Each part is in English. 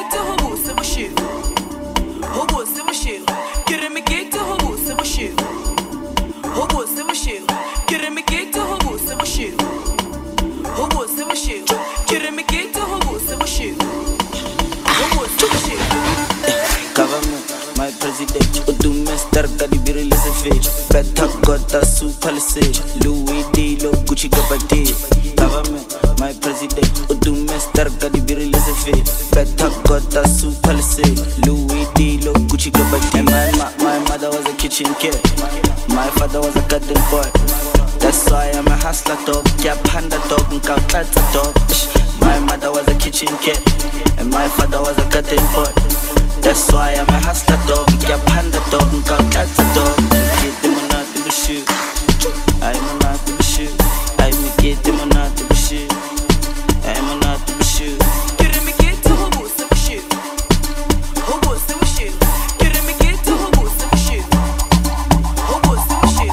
get hobo se mushu. Hobo se mushu. Get me get hobo se mushu. Hobo se mushu. Get me get hobo se mushu. Hobo se mushu. Get me get hobo se mushu. Hobo se mushu. Government, my president, Mr. Gadibiri Lisafage, Better got a super policy, Louis D. Lo Gucci Gabati. Government, my president, Mr. Gadibiri Lisafage, Better got a super policy, Louis D. Lo Gucci Gabati. My mother was a kitchen kid, my father was a garden boy. That's why I'm a hustler dog, yeah, panda dog, and calcutta dog. My mother was a kitchen kid, and my father was a garden boy. That's why I'm a hustler dog, yeah, panda dog, and calcutta dog. Get them on out the shoe. I'm on out the shoe. I'm get them on out the shoe. I'm on out the shoe. Get me get to hobo se mushu. Hobo se mushu. Get me get to hobo se mushu. Hobo se mushu.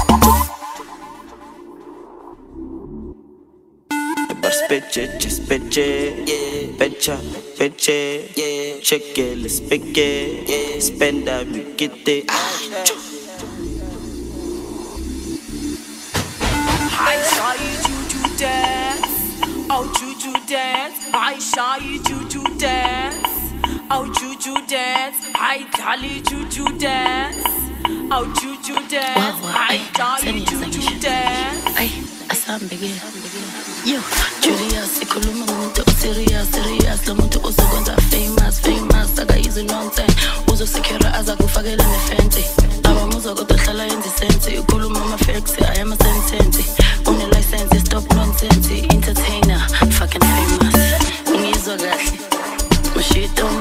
Specce, yeah, pecce, yeah, check it, let's pick it, yeah, spend that, we get it. I saw you juju dance, oh juju dance. I saw you juju dance, oh juju dance. I tally juju dance, oh juju dance. I saw you juju dance. Ay, asambege. Yo, Julius, ikhuluma ngomuntu serious, lo muntu uzokwenza famous, akayizi nonsense. Uzosecure azakufakela nefente. Abamuzo kodwa hlala yenza sense, ikhuluma ama-facts, ayama sentence. Une license, stop nonsense, entertainer, fucking famous. Ngizwa kahle, mashito